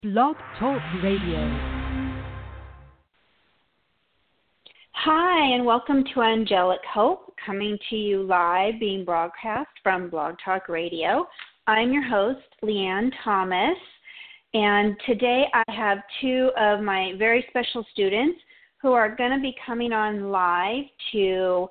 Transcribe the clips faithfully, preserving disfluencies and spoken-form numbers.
Blog Talk Radio. Hi, and welcome to Angelic Hope, coming to you live, being broadcast from Blog Talk Radio. I'm your host, Leanne Thomas, and today I have two of my very special students who are going to be coming on live to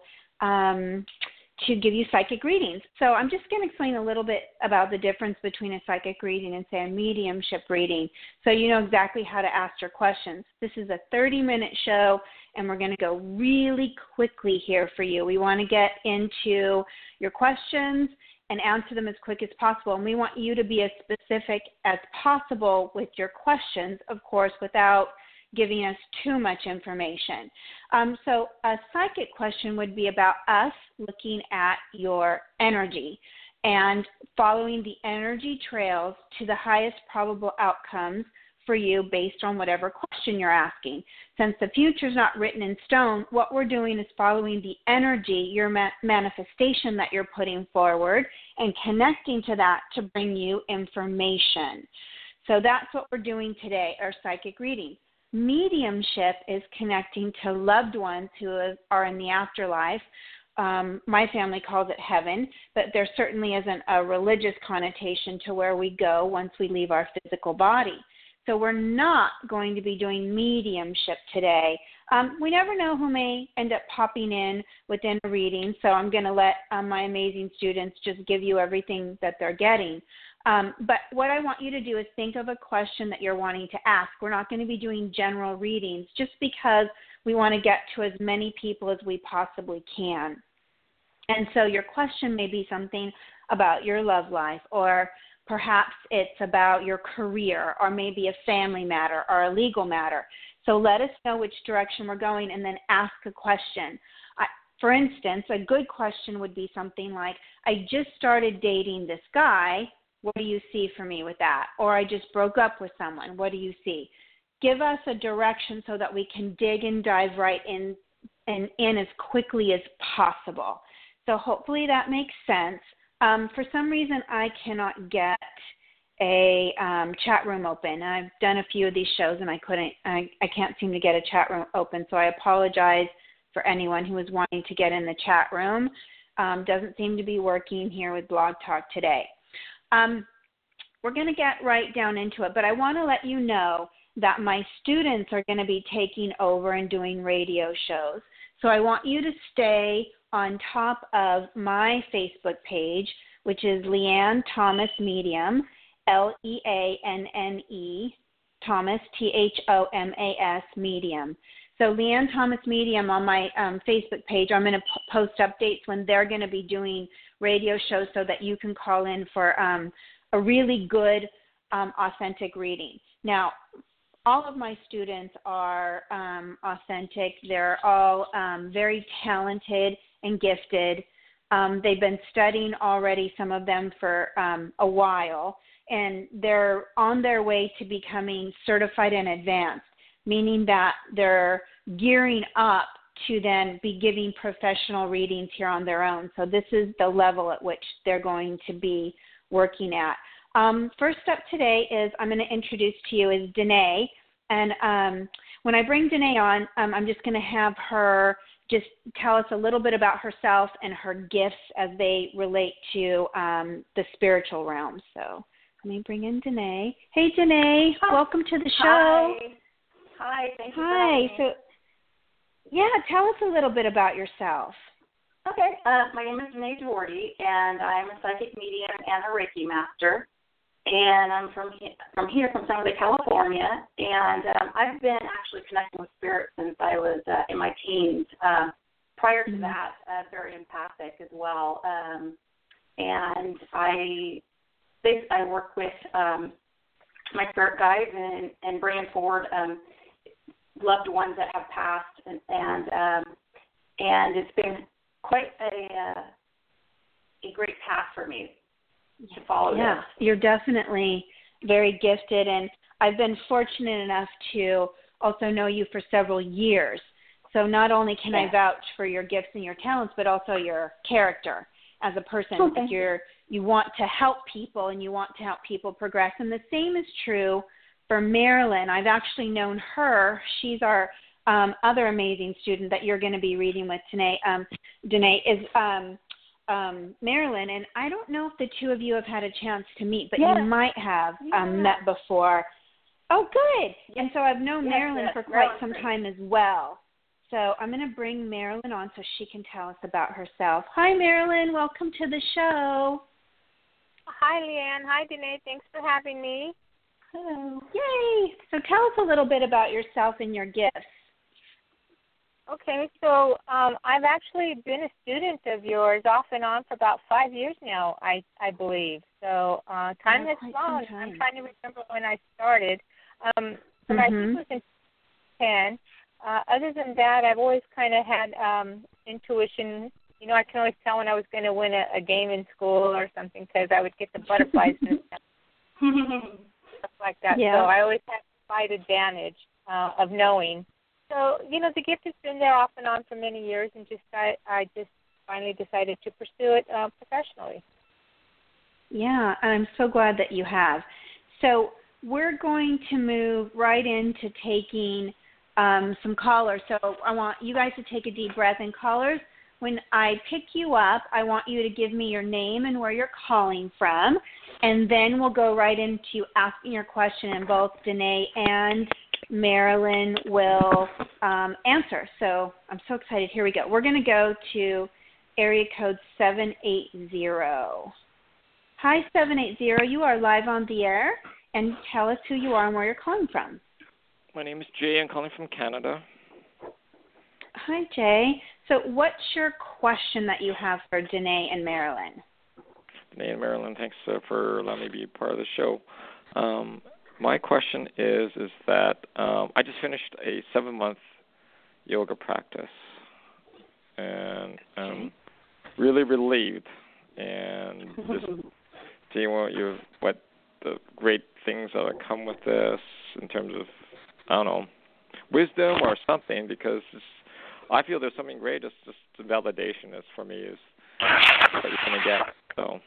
um, to give you psychic readings. So I'm just going to explain a little bit about the difference between a psychic reading and, say, a mediumship reading, so you know exactly how to ask your questions. This is a thirty-minute show, and we're going to go really quickly here for you. We want to get into your questions and answer them as quick as possible, and we want you to be as specific as possible with your questions, of course, without giving us too much information. Um, so a psychic question would be about us looking at your energy and following the energy trails to the highest probable outcomes for you based on whatever question you're asking. Since the future is not written in stone, what we're doing is following the energy, your ma- manifestation that you're putting forward, and connecting to that to bring you information. So that's what we're doing today, our psychic reading. Mediumship is connecting to loved ones who are in the afterlife. Um, my family calls it heaven, but there certainly isn't a religious connotation to where we go once we leave our physical body. So we're not going to be doing mediumship today. Um, we never know who may end up popping in within a reading, so I'm going to let um, my amazing students just give you everything that they're getting. Um, but what I want you to do is think of a question that you're wanting to ask. We're not going to be doing general readings just because we want to get to as many people as we possibly can. And so your question may be something about your love life, or perhaps it's about your career, or maybe a family matter or a legal matter. So let us know which direction we're going and then ask a question. I, for instance, a good question would be something like, I just started dating this guy. What do you see for me with that? Or I just broke up with someone. What do you see? Give us a direction so that we can dig and dive right in and in as quickly as possible. So hopefully that makes sense. Um, for some reason, I cannot get a um, chat room open. I've done a few of these shows, and I couldn't. I, I can't seem to get a chat room open. So I apologize for anyone who is wanting to get in the chat room. Um, doesn't seem to be working here with Blog Talk today. Um, we're going to get right down into it, but I want to let you know that my students are going to be taking over and doing radio shows. So I want you to stay on top of my Facebook page, which is Leanne Thomas Medium, L E A N N E, Thomas, T H O M A S, Medium. So Leanne Thomas Medium on my um, Facebook page, I'm going to p- post updates when they're going to be doing radio shows so that you can call in for um, a really good, um, authentic reading. Now, all of my students are um, authentic. They're all um, very talented and gifted. Um, they've been studying already, some of them, for um, a while, and they're on their way to becoming certified and advanced, meaning that they're gearing up to then be giving professional readings here on their own. So this is the level at which they're going to be working at. Um, first up today is I'm going to introduce to you is Danae. And um, when I bring Danae on, um, I'm just going to have her just tell us a little bit about herself and her gifts as they relate to um, the spiritual realm. So let me bring in Danae. Hey, Danae. Hi. Welcome to the show. Hi. Hi. Thank you Hi. for having me. So, yeah, tell us a little bit about yourself. Okay. Uh, my name is Danae Doherty, and I'm a psychic medium and a Reiki master. And I'm from he- from here, from San Jose, California. And um, I've been actually connecting with spirits since I was uh, in my teens. Uh, prior to mm-hmm. that, uh, very empathic as well. Um, and I I work with um, my spirit guides and, and bringing forward um, loved ones that have passed, and and, um, and it's been quite a uh, a great path for me to follow. Yeah, this. You're definitely very gifted, and I've been fortunate enough to also know you for several years. So not only can yeah. I vouch for your gifts and your talents, but also your character as a person. Okay. You're, you want to help people, and you want to help people progress. And the same is true for Marilyn, I've actually known her. She's our um, other amazing student that you're going to be reading with today. Um, Danae is um, um, Marilyn, and I don't know if the two of you have had a chance to meet, but yes. you might have um, yeah. met before. Oh, good. Yes. And so I've known yes, Marilyn yes. for quite Marilyn's some great. time as well. So I'm going to bring Marilyn on so she can tell us about herself. Hi, Marilyn. Welcome to the show. Hi, Leanne. Hi, Danae. Thanks for having me. Hello. Yay. So tell us a little bit about yourself and your gifts. Okay, so um, I've actually been a student of yours off and on for about five years now, I, I believe. So uh, time yeah, has flown. Time. I'm trying to remember when I started. Um, but mm-hmm. I think it was in ten. Uh, other than that, I've always kind of had um, intuition. You know, I can always tell when I was going to win a, a game in school or something because I would get the butterflies and stuff like that. Yeah. So I always had a slight advantage uh, of knowing. So, you know, the gift has been there off and on for many years, and just I, I just finally decided to pursue it uh, professionally. Yeah, I'm so glad that you have. So we're going to move right into taking um, some callers. So I want you guys to take a deep breath. And callers, when I pick you up, I want you to give me your name and where you're calling from, and then we'll go right into asking your question, and both Danae and Marilyn will um, answer. So I'm so excited. Here we go. We're going to go to area code seven eight zero. Hi, seven eight zero. You are live on the air, and tell us who you are and where you're calling from. My name is Jay. I'm calling from Canada. Hi, Jay. So what's your question that you have for Danae and Marilyn? Danae and Marilyn, thanks uh, for allowing me to be part of the show. Um, my question is, is that um, I just finished a seven-month yoga practice, and I'm really relieved, and just seeing what, you, what the great things that have come with this in terms of, I don't know, wisdom or something, because it's, I feel there's something great. It's just the validation is for me is what you're going to get. So.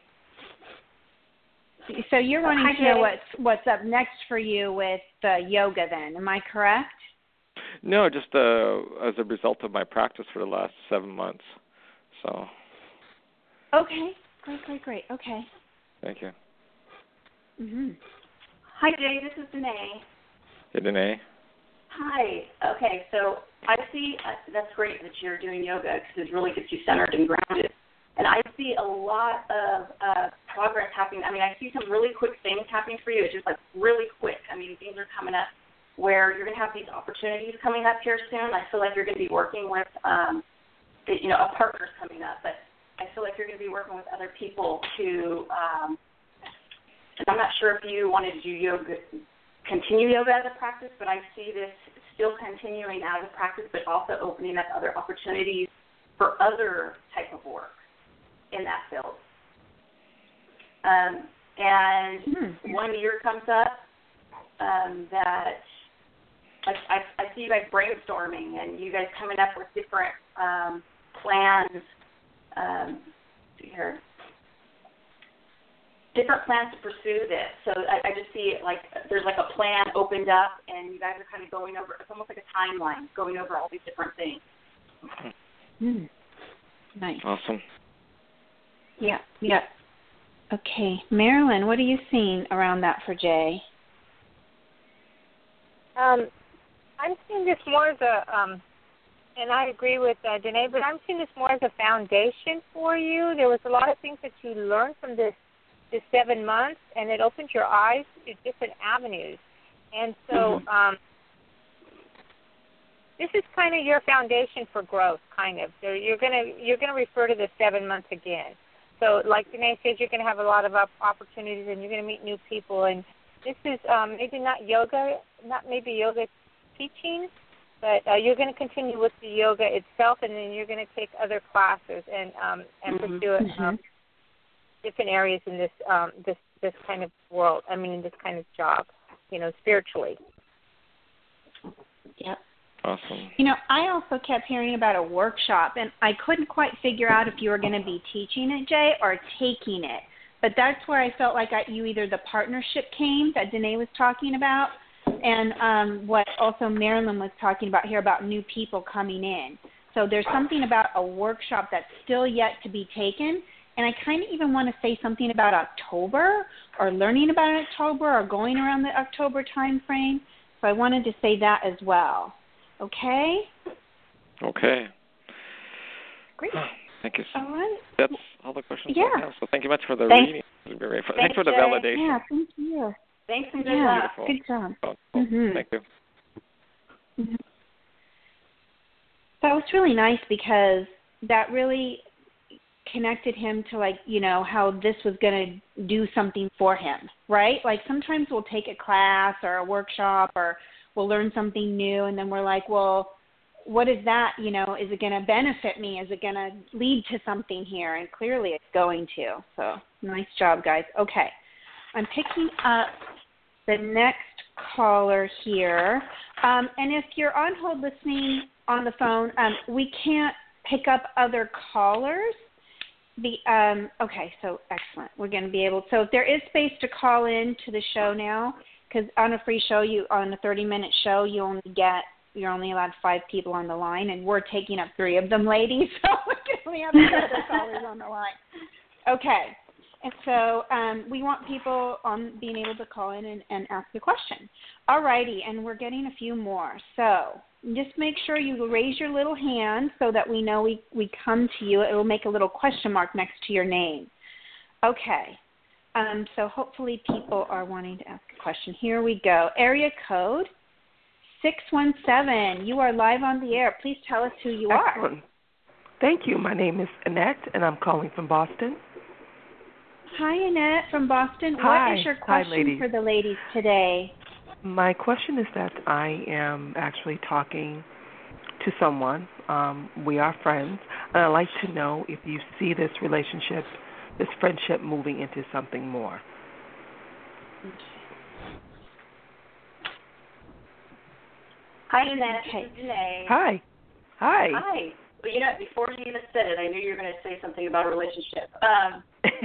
So you're wanting to know what's what's up next for you with uh, yoga, then? Am I correct? No, just uh, as a result of my practice for the last seven months. So. Okay, great, great, great. Okay. Thank you. Mhm. Hi, Jay. This is Danae. Hey, Danae. Hi. Okay, so I see uh, that's great that you're doing yoga because it really gets you centered and grounded. And I see a lot of uh, progress happening. I mean, I see some really quick things happening for you. It's just like really quick. I mean, things are coming up where you're going to have these opportunities coming up here soon. I feel like you're going to be working with, um, the, you know, a partner's coming up. But I feel like you're going to be working with other people to, um, and I'm not sure if you wanted to do yoga, continue yoga as a practice, but I see this still continuing as a practice, but also opening up other opportunities for other type of work in that field. Um, and hmm. one year comes up um, that I, I, I see you guys brainstorming and you guys coming up with different um, plans. Um, here, different plans to pursue this. So I, I just see it like there's like a plan opened up, and you guys are kind of going over. It's almost like a timeline, going over all these different things. Hmm. Nice. Awesome. Yeah, yeah. Okay. Marilyn, what are you seeing around that for Jay? Um, I'm seeing this more as a, um, and I agree with uh, Danae, but I'm seeing this more as a foundation for you. There was a lot of things that you learned from this, this seven months, and it opened your eyes to different avenues. And so mm-hmm. um, this is kind of your foundation for growth, kind of. So you're gonna you're gonna refer to the seven months again. So like Danae says, you're going to have a lot of opportunities and you're going to meet new people. And this is um, maybe not yoga, not maybe yoga teaching, but uh, you're going to continue with the yoga itself, and then you're going to take other classes and um, and mm-hmm. pursue it, um, different areas in this um, this this kind of world. I mean, in this kind of job, you know, spiritually. Yep. Awesome. You know, I also kept hearing about a workshop, and I couldn't quite figure out if you were going to be teaching it, Jay, or taking it. But that's where I felt like I, you either the partnership came that Danae was talking about, and um, what also Marilyn was talking about here about new people coming in. So there's something about a workshop that's still yet to be taken. And I kind of even want to say something about October or learning about October or going around the October time frame. So I wanted to say that as well. Okay? Okay. Great. Thank you. All right. That's all the questions yeah. I have. So thank you much for the Thanks. reading. Thanks, Thanks, Thanks for the Jay. validation. Yeah, thank you. Thanks and good Yeah, luck. good job. Oh, Mm-hmm. Thank you. Mm-hmm. That was really nice because that really connected him to, like, you know, how this was going to do something for him, right? Like sometimes we'll take a class or a workshop or we'll learn something new and then we're like, well, what is that? You know, is it going to benefit me? Is it going to lead to something here? And clearly it's going to. So nice job, guys. Okay. I'm picking up the next caller here. Um, and if you're on hold listening on the phone, um, we can't pick up other callers. The um, okay, so excellent. We're going to be able. So if there is space to call in to the show now, because on a free show, you on a thirty-minute show, you only get you're only allowed five people on the line, and we're taking up three of them, ladies. So we can only have three other callers on the line. Okay, and so um, we want people on being able to call in and, and ask a question. All righty, and we're getting a few more. So just make sure you raise your little hand so that we know we, we come to you. It will make a little question mark next to your name. Okay. Um, so hopefully people are wanting to ask a question. Here we go. Area code six one seven. You are live on the air. Please tell us who you Excellent. are. Thank you. My name is Annette, and I'm calling from Boston. Hi, Annette from Boston. Hi. What is your Hi, question ladies. for the ladies today? My question is that I am actually talking to someone. Um, we are friends, and I'd like to know if you see this relationship, this friendship moving into something more. Hi, Annette. Okay. This is Danae. Hi. Hi. Hi. Well, you know, before you even said it, I knew you were going to say something about a relationship. Um,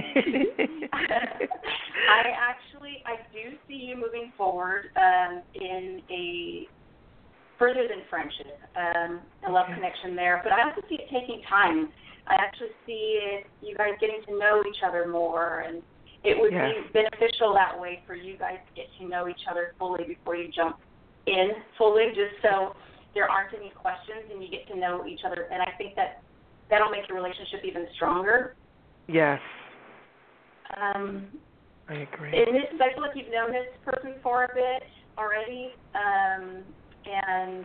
I actually, I do see you moving forward um, in a further than friendship, um, a love Okay. connection there. But I also see it taking time. I actually see it, you guys getting to know each other more, and it would Yes. be beneficial that way for you guys to get to know each other fully before you jump in fully, just so there aren't any questions and you get to know each other. And I think that that'll make your relationship even stronger. Yes, Um, I agree. and this is, I feel like you've known this person for a bit already, um, and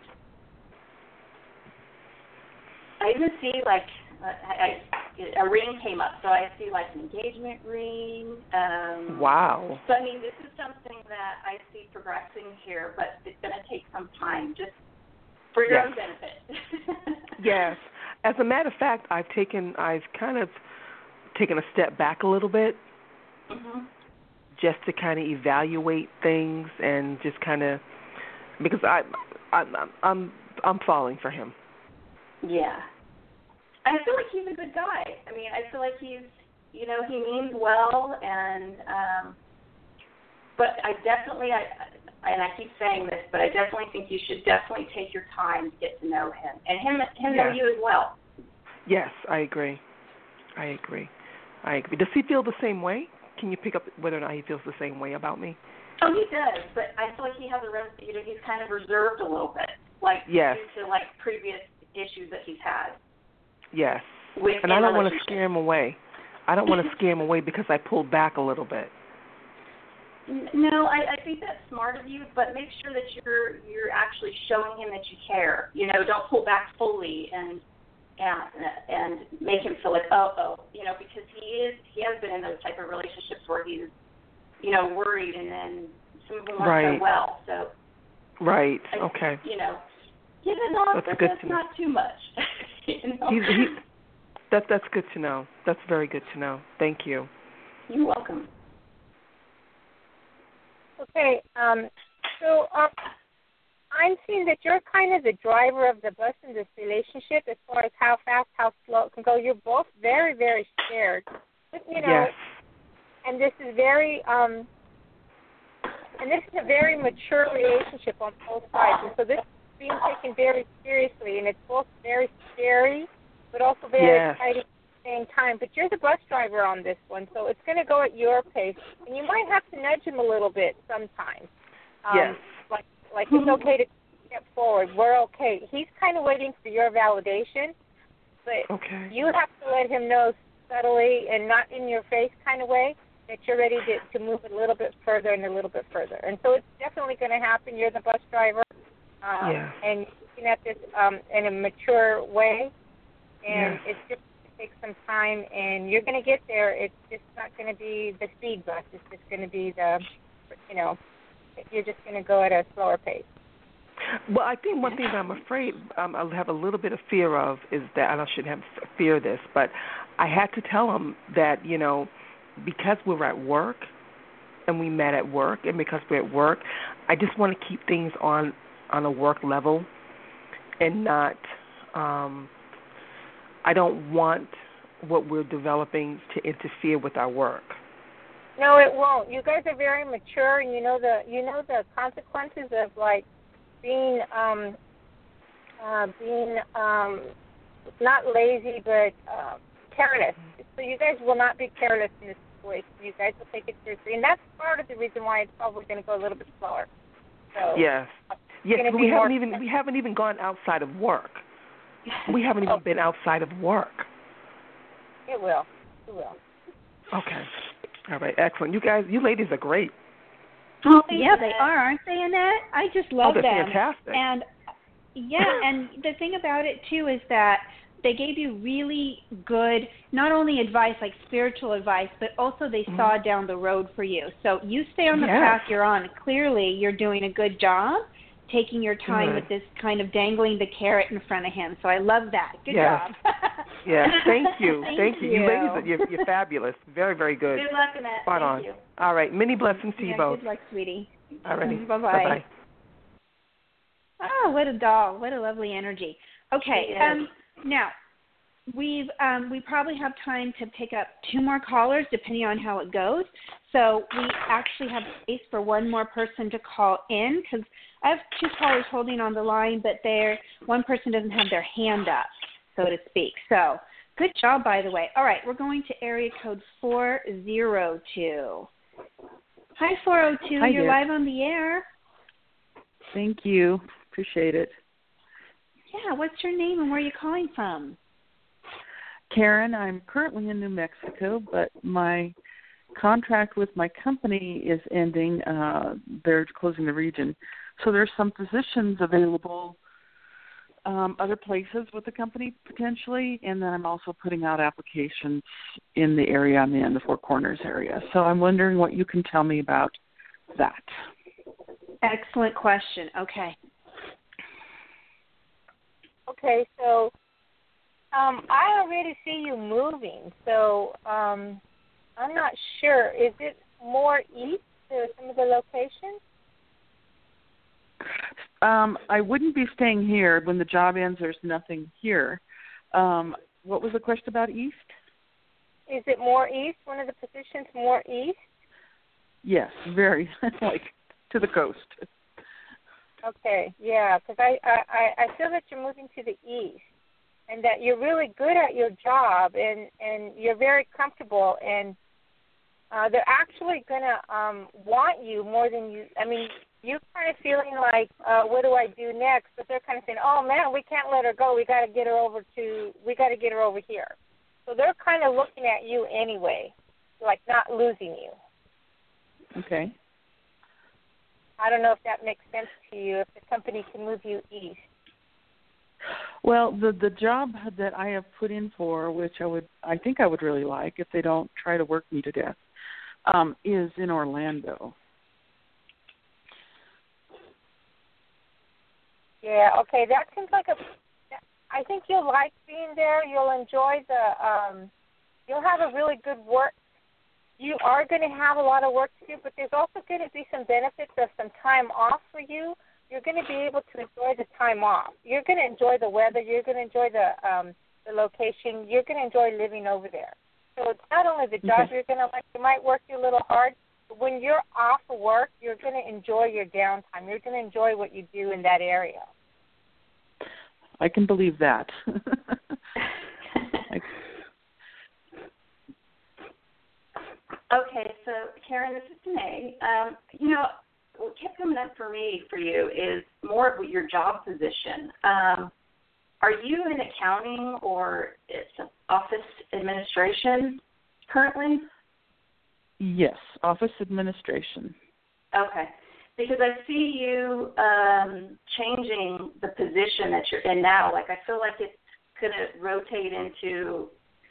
I even see like I, I, a ring came up, so I see like an engagement ring. Um, Wow. So I mean, this is something that I see progressing here, but it's going to take some time, just for your Yes. own benefit. Yes. As a matter of fact, I've taken, I've kind of taken a step back a little bit, Mm-hmm. just to kind of evaluate things and just kind of, because I, I, I'm, I'm, I'm falling for him. Yeah. I feel like he's a good guy. I mean, I feel like he's, you know, he means well, and um, but I definitely, I, and I keep saying this, but I definitely think you should definitely take your time to get to know him, and him, him know Yes. you as well. Yes, I agree. I agree. I agree. Does he feel the same way? Can you pick up whether or not he feels the same way about me? Oh, he does, but I feel like he has a, res- you know, he's kind of reserved a little bit, like Yes. due to like previous issues that he's had. Yes. With And I don't want to relationships. scare him away. I don't want to scare him away because I pulled back a little bit. No, I, I think that's smart of you, but make sure that you're you're actually showing him that you care. You know, don't pull back fully and and and make him feel like oh oh you know, because he is he has been in those type of relationships where he's you know worried and then some of them aren't Right. so well. So Right. I, Okay. you know, give it off, That's but good that's to know. not too much. you know? He's, he, that that's good to know. That's very good to know. Thank you. You're welcome. Okay, um, so um, I'm seeing that you're kind of the driver of the bus in this relationship as far as how fast, how slow it can go. You're both very, very scared. But, you know, Yes. and this is very um, and this is a very mature relationship on both sides, and so this is being taken very seriously, and it's both very scary, but also very yes. exciting at the same time. But you're the bus driver on this one, so it's going to go at your pace, and you might have to nudge him a little bit sometimes. Um, yes. Like, like it's okay to step forward. We're okay. He's kind of waiting for your validation, but okay. you have to let him know subtly and not in your face kind of way that you're ready to, to move a little bit further and a little bit further. And so it's definitely going to happen. You're the bus driver, um, yeah. and looking at this um, in a mature way, and yes. it's just going to take some time, and you're going to get there. It's just not going to be the speed bus. It's just going to be the, you know, you're just going to go at a slower pace. Well, I think one thing that I'm afraid um, I have a little bit of fear of is that, and I shouldn't have fear of this, but I had to tell him that, you know, because we're at work and we met at work, and because we're at work, I just want to keep things on, on a work level and not, um, I don't want what we're developing to interfere with our work. No, it won't. You guys are very mature, and you know the you know the consequences of like being um, uh, being um, not lazy but uh, careless. So you guys will not be careless in this situation. You guys will take it seriously, and that's part of the reason why it's probably going to go a little bit slower. So yes, yes. But we haven't even we haven't even gone outside of work. We haven't even oh. been outside of work. It will. It will. Okay. All right. Excellent. You guys, you ladies are great. Oh, yeah, they are, aren't they, Annette? I just love oh, they're them. Fantastic. And yeah, and the thing about it too is that they gave you really good, not only advice, like spiritual advice, but also they mm-hmm. saw down the road for you. So you stay on the yes. path you're on. Clearly, you're doing a good job taking your time good. with this kind of dangling the carrot in front of him. So I love that. Good yes. job. yes. Thank you. Thank, Thank you. you. You ladies, are, you're, you're fabulous. Very, very good. Good luck, Annette. Spot Thank on. you. All right. Many blessings to yeah, you both. Good luck, sweetie. All righty. Bye-bye. Bye-bye. Oh, what a doll. What a lovely energy. Okay. Yes. Um, now, we've um, we probably have time to pick up two more callers depending on how it goes. So we actually have space for one more person to call in because I have two callers holding on the line, but they're, one person doesn't have their hand up, so to speak. So good job, by the way. All right, we're going to area code four zero two. Hi, four oh two. Hi, You're dear. live on the air. Thank you. Appreciate it. Yeah, what's your name and where are you calling from? Karen, I'm currently in New Mexico, but my contract with my company is ending. Uh, they're closing the region. So there's some positions available um, other places with the company potentially, and then I'm also putting out applications in the area I'm in, the Four Corners area. So I'm wondering what you can tell me about that. Excellent question. Okay. Okay, so um, I already see you moving, so um, I'm not sure. Is it more east to some of the locations? Um, I wouldn't be staying here. When the job ends, there's nothing here. Um, what was the question about east? Is it more east, one of the positions more east? Yes, very, like to the coast. Okay, yeah, because I, I, I feel that you're moving to the east and that you're really good at your job and, and you're very comfortable and uh, they're actually going to um, want you more than you, I mean, you're kind of feeling like, uh, what do I do next? But they're kind of saying, oh, man, we can't let her go. We got to get her over to, we got to get her over here. So they're kind of looking at you anyway, like not losing you. Okay. I don't know if that makes sense to you, if the company can move you east. Well, the the job that I have put in for, which I would, I think I would really like if they don't try to work me to death, um, is in Orlando. Yeah, okay, that seems like a, I think you'll like being there. You'll enjoy the, um, you'll have a really good work. You are going to have a lot of work to do, but there's also going to be some benefits of some time off for you. You're going to be able to enjoy the time off. You're going to enjoy the weather. You're going to enjoy the um, the location. You're going to enjoy living over there. So it's not only the job Okay. you're going to like, it might work you a little hard, but when you're off work, you're going to enjoy your downtime. You're going to enjoy what you do in that area. I can believe that. I, Okay, so Karen, this is Danae. Um, you know, what kept coming up for me for you is more of your job position. Um, are you in accounting or it's office administration currently? yes, office administration. Okay, because I see you um, changing the position that you're in now. Like, I feel like it's going to rotate into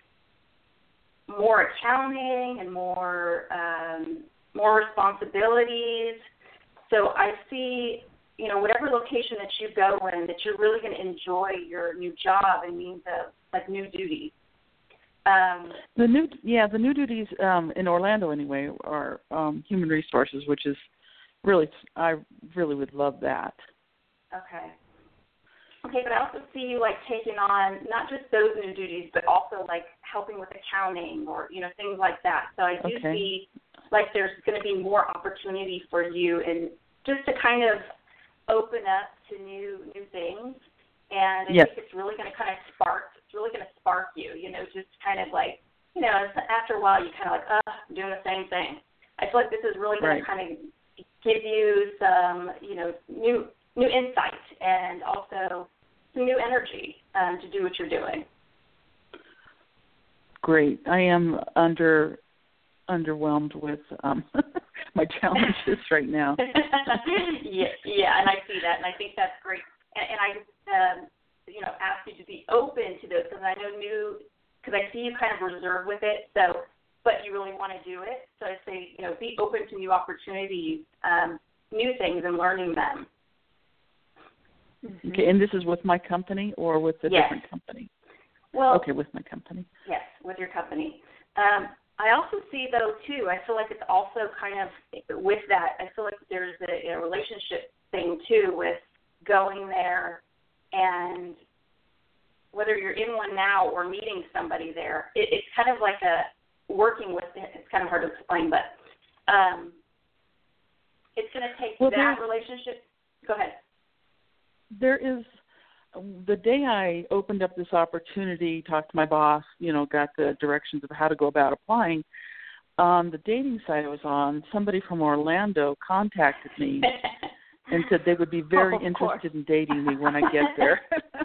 more accounting and more um, more responsibilities. So I see, you know, whatever location that you go in, that you're really going to enjoy your new job and mean the like new duties. Um, The new, yeah, the new duties um, in Orlando anyway are um, human resources, which is really, I really would love that. okay. Okay, but I also see you like taking on not just those new duties, but also like helping with accounting or you know things like that. So I do Okay. see like there's going to be more opportunity for you, and just to kind of open up to new new things. And I Yes. think it's really going to kind of spark. It's really going to spark you. You know, just kind of like you know, after a while you kind of like, oh, I'm doing the same thing. I feel like this is really going Right. to kind of give you some you know new new insight and also some new energy um, to do what you're doing. Great. I am under underwhelmed with um, my challenges right now. yeah, yeah, and I see that, and I think that's great. And, and I, um, you know, ask you to be open to those because I know new, because I see you kind of reserved with it. So, but you really want to do it. So I say, you know, be open to new opportunities, um, new things, and learning them. Okay, and this is with my company or with a Yes. different company? Well, Okay, with my company. yes, with your company. Um, I also see, though, too, I feel like it's also kind of with that, I feel like there's a, a relationship thing, too, with going there and whether you're in one now or meeting somebody there, it, it's kind of like a working with, it's kind of hard to explain, but um, it's going to take Well, that there's- relationship. Go ahead. There is, the day I opened up this opportunity, talked to my boss, you know, got the directions of how to go about applying, on the dating site I was on, somebody from Orlando contacted me and said they would be very Oh, of interested course. in dating me when I get there.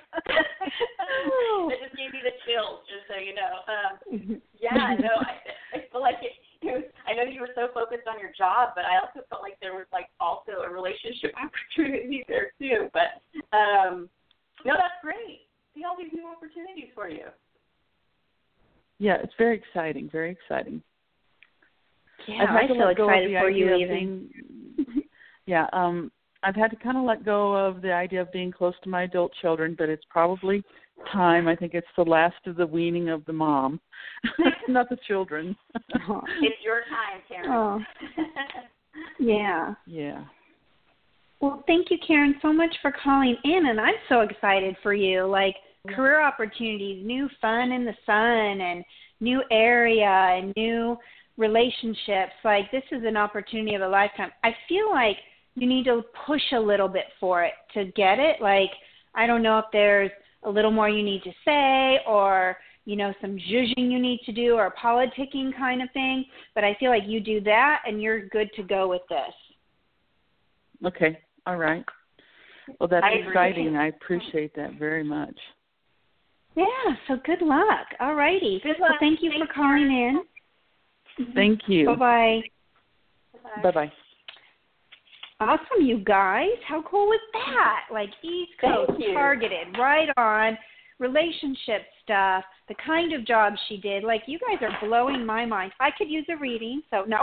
It just gave me the chills, just so you know. Um, yeah, no, I, I feel like it, it was, I know you were so focused on your job, but I also felt like there was like also a relationship opportunity there too. But um, no, that's great. See all these new opportunities for you. Yeah, it's very exciting, very exciting. Yeah, I've had I to feel let go of excited the for idea you of even. being, yeah, um, I've had to kind of let go of the idea of being close to my adult children, but it's probably time. I think it's the last of the weaning of the mom, not the children. It's your time, Karen. Oh. Yeah. Yeah. Well, thank you, Karen, so much for calling in, and I'm so excited for you. Like, career opportunities, new fun in the sun, and new area, and new relationships. Like, this is an opportunity of a lifetime. I feel like you need to push a little bit for it to get it. Like, I don't know if there's a little more you need to say or, you know, some zhuzhing you need to do or a politicking kind of thing, but I feel like you do that and you're good to go with this. Okay. All right. Well, that's I agree. exciting. I appreciate that very much. Yeah, so good luck. All righty. Good Well, luck. thank you Thanks, for calling in. Thank you. Bye-bye. Bye-bye. Awesome, you guys. How cool was that? Like, East Coast, Thank you. targeted, right on, relationship stuff, the kind of job she did. Like, you guys are blowing my mind. I could use a reading, so no.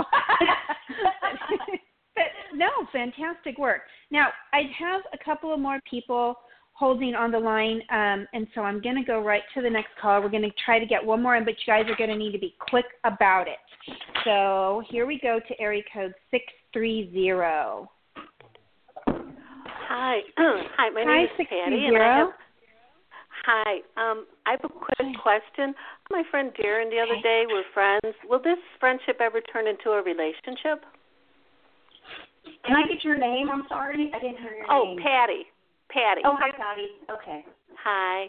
But, no, fantastic work. Now, I have a couple of more people holding on the line, um, and so I'm going to go right to the next call. We're going to try to get one more in, but you guys are going to need to be quick about it. So here we go to area code six three zero. Hi. Hi, my Hi, name is six Patty, three and I have zero. Hi. Um, I have a quick question. My friend Darren the other day, we're friends. Will this friendship ever turn into a relationship? Can I get your name? I'm sorry. I didn't hear your oh, name. Oh, Patty. Patty. Oh, hi, Patty. Okay. Hi.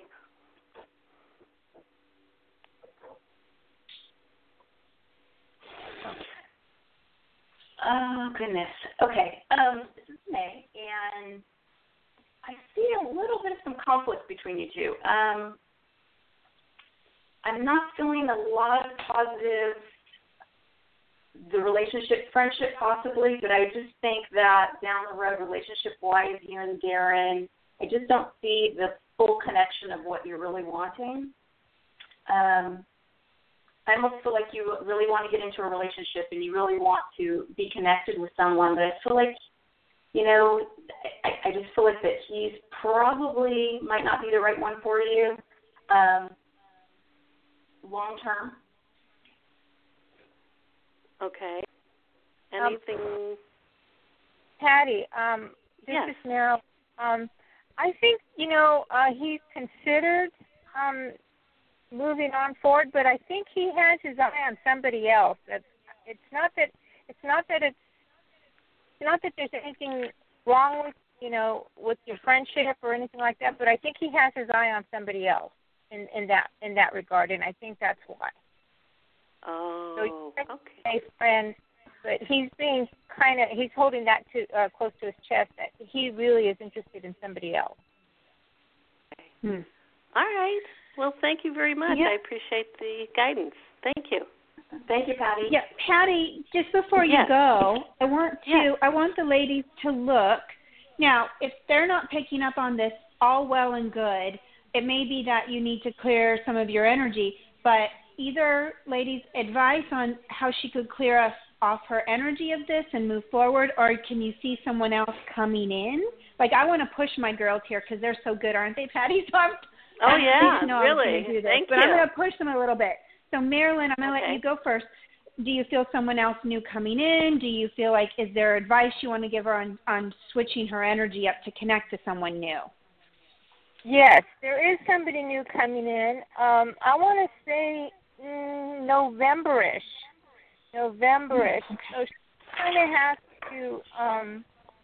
Oh, goodness. Okay. Um, this is May, and I see a little bit of some conflict between you two. Um, I'm not feeling a lot of positive, the relationship, friendship possibly, but I just think that down the road, relationship-wise, you and Darren, I just don't see the full connection of what you're really wanting. Um, I almost feel like you really want to get into a relationship and you really want to be connected with someone, but I feel like, you know, I, I just feel like that he's probably might not be the right one for you um, long term. Okay. Anything? Um, Patty, um, this yes. is Meryl. Um, I think, you know, uh, he's considered um, moving on forward, but I think he has his eye on somebody else. That's, it's not that it's not that it's not that there's anything wrong with, you know, with your friendship or anything like that, but I think he has his eye on somebody else in, in that in that regard, and I think that's why. Oh, so he's okay. A friend, but he's being kind of he's holding that to uh, close to his chest that he really is interested in somebody else. Hmm. All right. Well, thank you very much. Yeah. I appreciate the guidance. Thank you. Thank you, Patty. Yeah, Patty, just before you yes. go, I want to yes. I want the ladies to look. Now, if they're not picking up on this, all well and good. It may be that you need to clear some of your energy, but either ladies advice on how she could clear us off her energy of this and move forward, or can you see someone else coming in? Like, I want to push my girls here because they're so good, aren't they, Patty? So I'm, oh, yeah, know really. Do this, Thank but you. I'm going to push them a little bit. So, Marilyn, I'm going to okay. let you go first. Do you feel someone else new coming in? Do you feel like, is there advice you want to give her on, on switching her energy up to connect to someone new? Yes, there is somebody new coming in. Um, I want to say mm, November-ish. November-ish. Okay. So she kind of has to, um,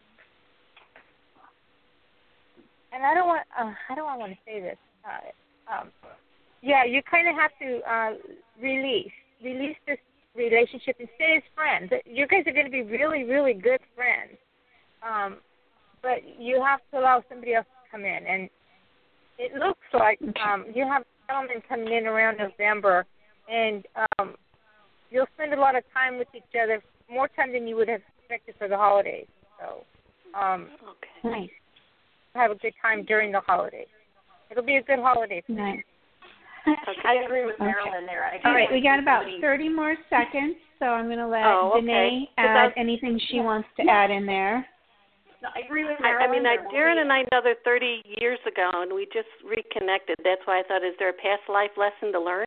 and I don't want, uh, how do I want to say this? Uh, um, yeah, you kind of have to uh, release, release this relationship and stay as friends. You guys are going to be really, really good friends. Um, but you have to allow somebody else to come in. And it looks like um, you have a gentleman coming in around November, and um, you'll spend a lot of time with each other, more time than you would have expected for the holidays. So um, okay. Nice. Have a good time during the holidays. It'll be a good holiday for Nice. you. Okay. I agree with Marilyn there. I All right, we got about thirty more seconds, so I'm going to let oh, okay. Danae add anything she wants to add in there. No, I agree with I, I Marilyn. mean, I, Darren and I know they're thirty years ago, and we just reconnected. That's why I thought, is there a past life lesson to learn?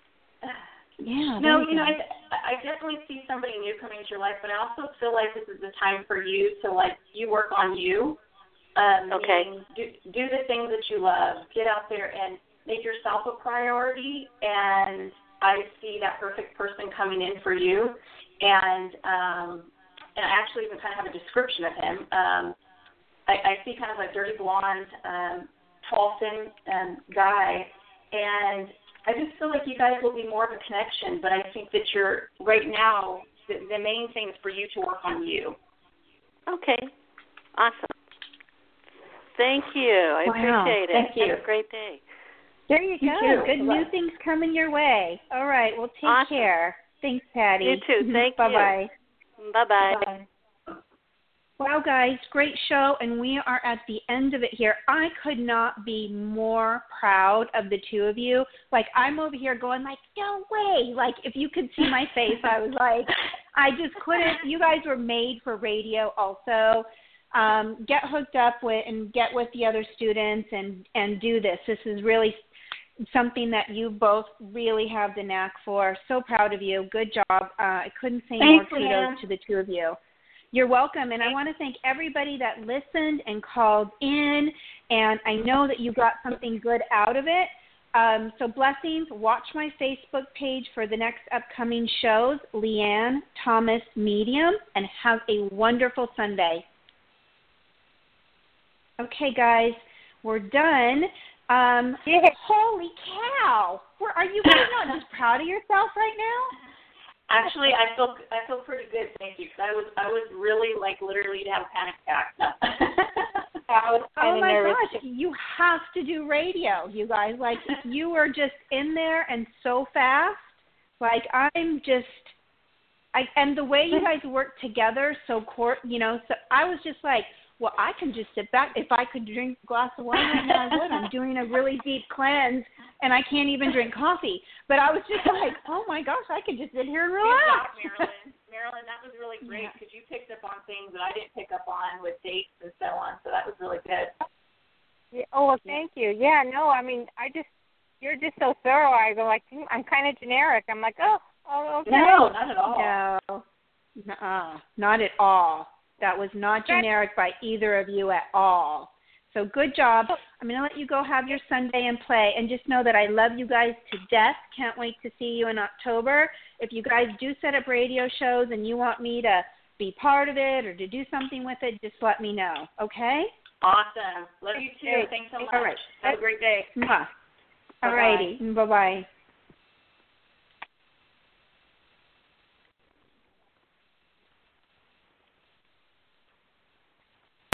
Yeah. No, you know, I, I definitely see somebody new coming into your life, but I also feel like this is the time for you to, like, you work on you. Um, okay. Do, do the things that you love. Get out there and make yourself a priority, and I see that perfect person coming in for you. And um, and I actually even kind of have a description of him. Um, I, I see kind of a dirty blonde, um, tall, thin um, guy, and I just feel like you guys will be more of a connection, but I think that you're, right now, the, the main thing is for you to work on you. Okay. Awesome. Thank you. I wow. appreciate it. Thank you. Have a great day. There you, you go. too. Good Bye. new things coming your way. All right. Well, take awesome. care. Thanks, Patty. You too. Thank Bye-bye. you. Bye-bye. Bye. Wow, guys, great show, and we are at the end of it here. I could not be more proud of the two of you. Like, I'm over here going, like, no way. Like, if you could see my face, I was like, I just couldn't. You guys were made for radio also. Um, get hooked up with and get with the other students and, and do this. This is really something that you both really have the knack for. So proud of you. Good job. Uh, I couldn't say Thanks, more kudos Leanne. to the two of you. You're welcome, and I want to thank everybody that listened and called in, and I know that you got something good out of it. Um, so blessings. Watch my Facebook page for the next upcoming shows, Leanne Thomas Medium, and have a wonderful Sunday. Okay, guys, we're done. Um, yeah. Holy cow! Where, are you guys not just proud of yourself right now? Actually, I feel I feel pretty good, thank you. Cause I was I was really like literally to have a panic attack. I was oh my nervous. gosh! You have to do radio, you guys. Like you were just in there and so fast. Like I'm just, I and the way you guys work together, so court, you know. So I was just like, well, I can just sit back. If I could drink a glass of wine right now, I would. I'm doing a really deep cleanse, and I can't even drink coffee. But I was just like, oh, my gosh, I could just sit here and relax. Good job, Marilyn. Marilyn, that was really great because yeah. you picked up on things that I didn't pick up on with dates and so on. So that was really good. Yeah, oh, well, thank you. Yeah, no, I mean, I just, you're just so thorough. I go like, I'm kind of generic. I'm like, oh, oh, okay. No, not at all. No, nuh-uh, not at all. That was not generic by either of you at all. So good job. I'm going to let you go have your Sunday and play. And just know that I love you guys to death. Can't wait to see you in October. If you guys do set up radio shows and you want me to be part of it or to do something with it, just let me know. Okay? Awesome. Love you too. Thanks so much. All right. Have a great day. All righty. Bye-bye.